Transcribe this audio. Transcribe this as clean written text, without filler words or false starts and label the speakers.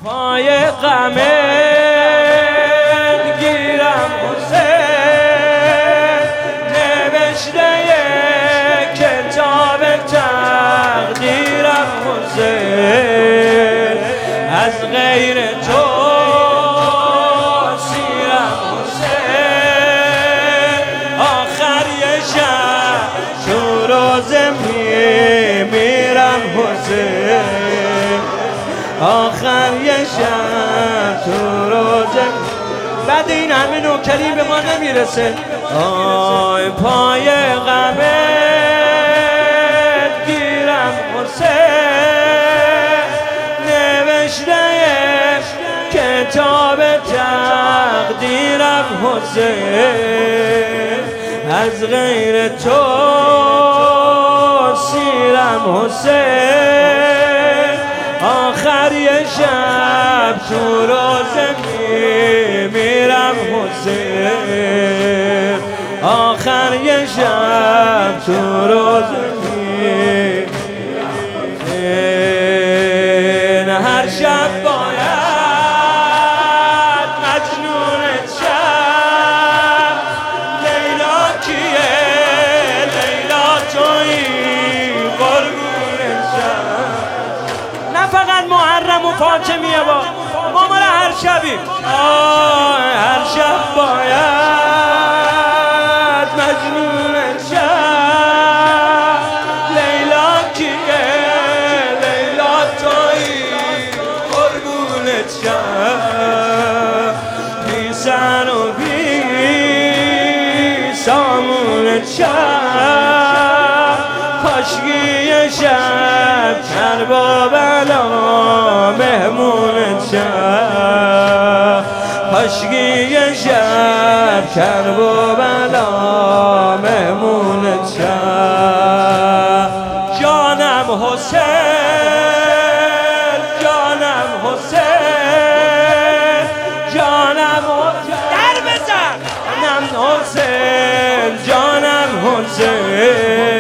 Speaker 1: پای غمت گیرم حسین، نوشته کتاب تقدیرم حسین، از غیر تو سیرم حسین، آخر یه شب تو روزه میمیرم حسین، آخر یه شب تو روزه. بعد این همه نوکری به ما نمیرسه. آی پای غمت گیرم حسین، نوشته کتاب تقدیرم حسین، از غیر تو سیرم حسین، آخر یه شب تو روزه میمیرم حسین، آخر یه شب تو روزه میمیرم. هر شب باید مجنونت شم، لیلا کیه؟ لیلا تویی قربونت شم. نه فقط محرم و فاطمیه با ما مال هر شبیم. هر شب باید مجنونت شم، لیلا کیه؟ لیلا تویی قربونت شم، بی سر و بی سامونت شم، کاشکی شب کربلا مهمونت شب، کاشکی شب کربلا مهمونت شب. جانم حسین، جانم حسین، جانم حسین، در بزن جانم حسین، جانم حسین،